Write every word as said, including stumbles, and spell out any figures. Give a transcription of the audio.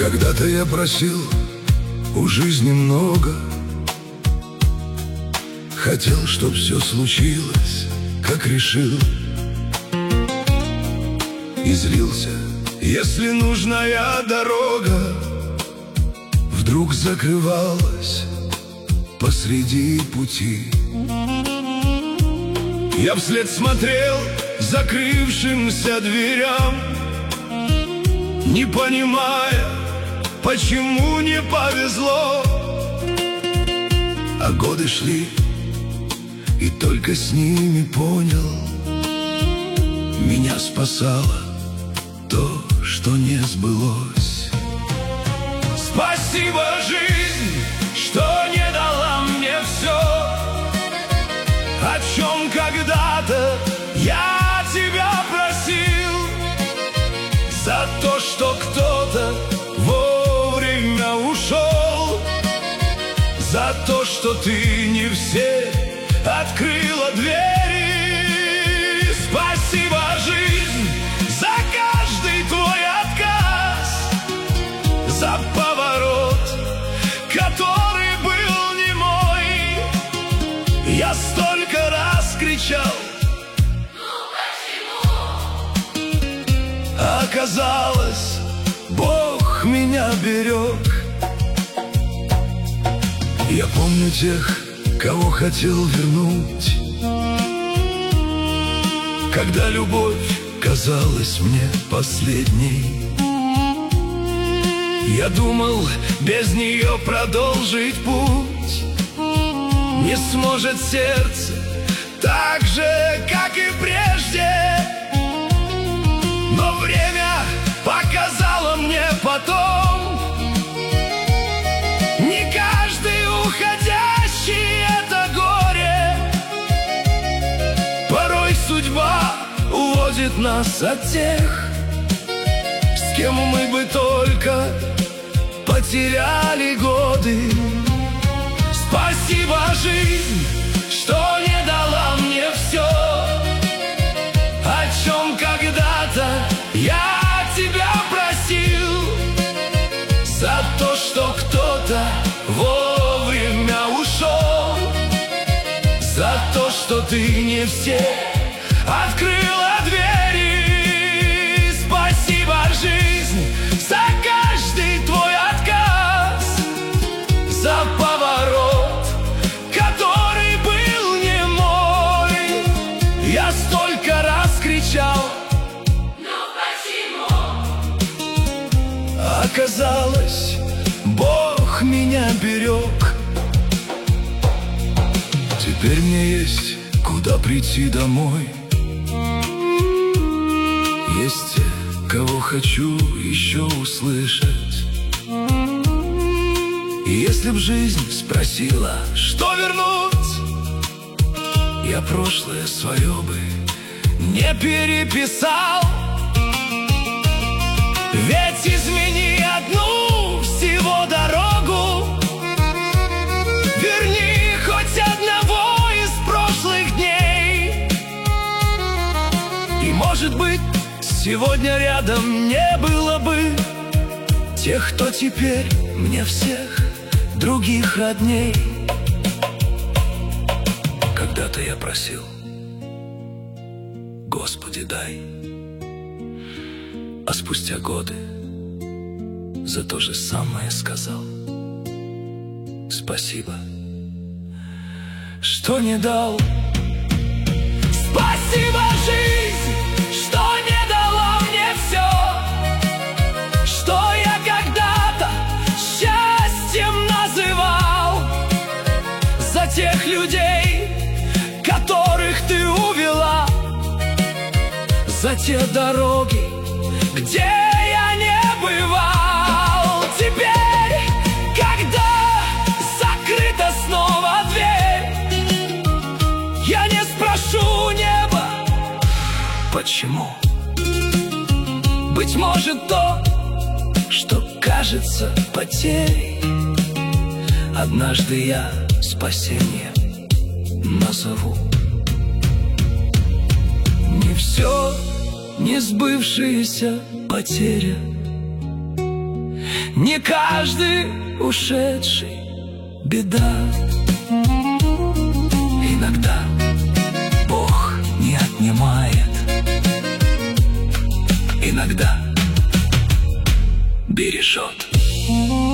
Когда-то я просил у жизни много, хотел, чтоб все случилось, как решил, и злился, если нужная дорога вдруг закрывалась посреди пути. Я вслед смотрел закрывшимся дверям, не понимая, почему не повезло. А годы шли, и только с ними понял, меня спасало то, что не сбылось. Спасибо, жизнь, что не дала мне все, о чем когда-то я тебя просил, за то, что кто-то вовремя ушел, за то, что ты не все открыла двери. Спасибо, жизнь, за каждый твой отказ, за поворот, который был не мой. Я столько раз кричал: ну почему? Оказалось, Бог меня берег. Я помню тех, кого хотел вернуть, когда любовь казалась мне последней. Я думал, без нее продолжить путь не сможет сердце так же, как и прежде. Но время показало мне потом, не каждый уходящий — это горе. Порой судьба уводит нас от тех, с кем мы бы только потеряли годы. Спасибо, жизнь, что не дала мне все, о чем когда-то я тебя просил, за то, что кто-то вовремя ушел, за то, что ты не все открыла двери. Спасибо, жизнь, за каждый твой отказ, за поворот, который был не мой. Я столько раз кричал: ну почему? Оказалось, Бог меня берег. Теперь мне есть куда прийти домой. Есть те, кого хочу еще услышать. И если б жизнь спросила, что вернуть, я прошлое свое бы не переписал. Ведь измени одну всего дорогу, верни хоть одного из прошлых дней, и, может быть, сегодня рядом не было бы тех, кто теперь мне всех других родней. Когда-то я просил: Господи, дай. А спустя годы за то же самое сказал: спасибо, что не дал. Спасибо, жизнь, что не дала мне все, что я когда-то счастьем называл, за тех людей, которых ты увела, за те дороги, где я не бывал. Теперь, когда закрыта снова дверь, я не спрошу неба, почему. Быть может, то, что кажется потерей, однажды я спасением назову. Не все не сбывшаяся потеря, Не каждый ушедший беда. Иногда Бог не отнимает, иногда бережет.